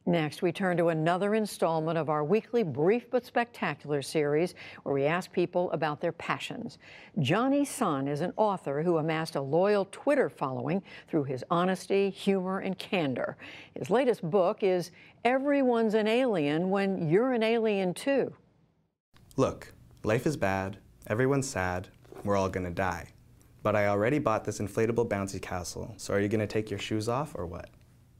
Next, we turn to another installment of our weekly Brief but Spectacular series, where we ask people about their passions. Johnny Sun is an author who amassed a loyal Twitter following through his honesty, humor, and candor. His latest book is Everyone's an Alien When You're an Alien Too. Look, life is bad, everyone's sad, we're all gonna die. But I already bought this inflatable bouncy castle, so are you gonna take your shoes off or what?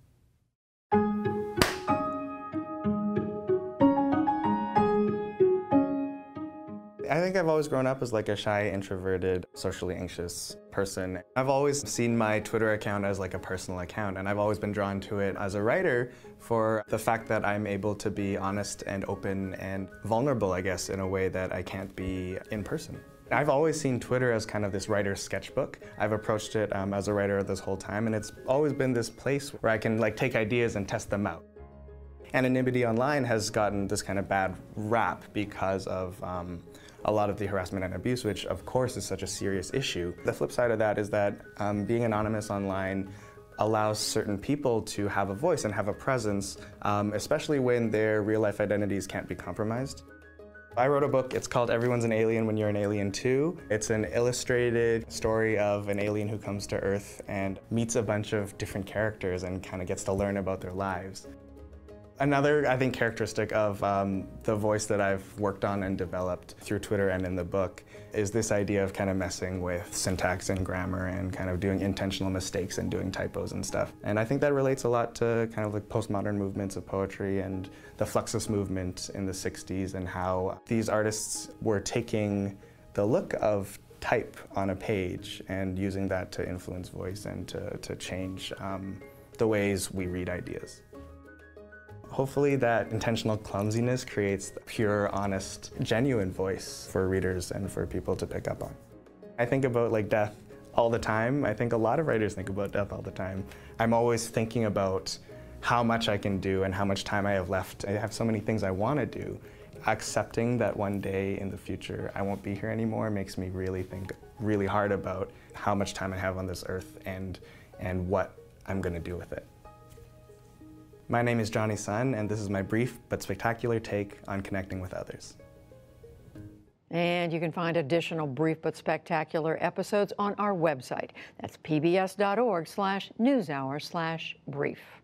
I think I've always grown up as like a shy, introverted, socially anxious person. I've always seen my Twitter account as like a personal account, and I've always been drawn to it as a writer for the fact that I'm able to be honest and open and vulnerable, I guess, in a way that I can't be in person. I've always seen Twitter as kind of this writer's sketchbook. I've approached it as a writer this whole time, and it's always been this place where I can like take ideas and test them out. Anonymity online has gotten this kind of bad rap because of a lot of the harassment and abuse, which of course is such a serious issue. The flip side of that is that being anonymous online allows certain people to have a voice and have a presence, especially when their real-life identities can't be compromised. I wrote a book, it's called Everyone's an Alien When You're an Alien Too. It's an illustrated story of an alien who comes to Earth and meets a bunch of different characters and kind of gets to learn about their lives. Another, I think, characteristic of the voice that I've worked on and developed through Twitter and in the book is this idea of kind of messing with syntax and grammar and kind of doing intentional mistakes and doing typos and stuff. And I think that relates a lot to kind of like postmodern movements of poetry and the Fluxus movement in the 60s and how these artists were taking the look of type on a page and using that to influence voice and to change the ways we read ideas. Hopefully that intentional clumsiness creates the pure, honest, genuine voice for readers and for people to pick up on. I think about like death all the time. I think a lot of writers think about death all the time. I'm always thinking about how much I can do and how much time I have left. I have so many things I want to do. Accepting that one day in the future I won't be here anymore makes me really think really hard about how much time I have on this earth and what I'm going to do with it. My name is Johnny Sun, and this is my brief but spectacular take on connecting with others. And you can find additional brief but spectacular episodes on our website. That's pbs.org/newshour/brief.